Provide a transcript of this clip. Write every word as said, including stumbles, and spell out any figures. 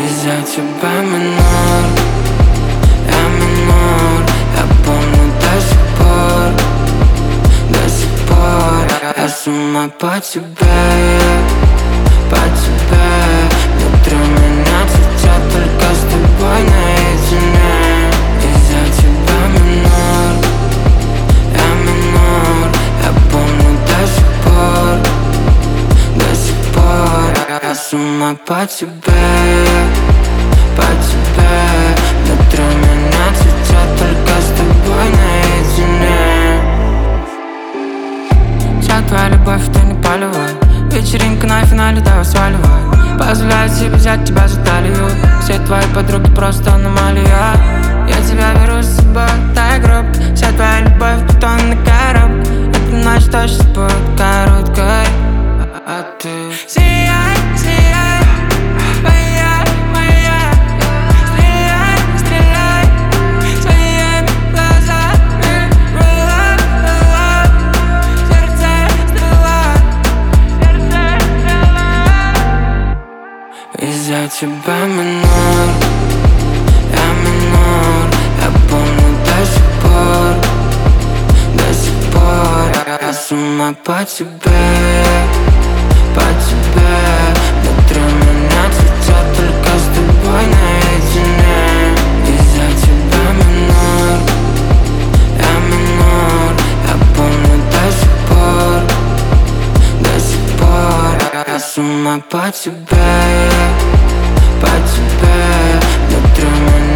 Из-за тебя минор, я минор. Я помню до сих пор, до сих пор. Я с ума по тебе, по тебе. Внутри меня цветет только с тобой наедине. Из-за тебя минор, я минор. Я помню до сих пор, до сих пор. Я с ума по тебе, по тебе. Внутри меня цветет только с тобой наедине. Вся твоя любовь, ты не полевой. Вечеринка на финале, давай сваливай. Позволяю себе взять тебя за талию. Все твои подруги просто аномалия. Я тебя беру с собой, дай гроб. Вся твоя любовь, бетонный коробка. Эта ночь точно будет короткой. А, а ты сияй, сияй, моя, моя. Стреляй, стреляй своими глазами. Roll up, roll up. Сердце стрела, сердце стрела. Из-за тебя минор, я минор. Я помню до сих пор, до сих пор. Я с ума по тебе, по тебе. Внутри меня цветет только с тобой наедине. Из-за тебя минор, я минор. Я помню до сих пор, до сих пор. Я с ума по тебе, по тебе. Внутри меня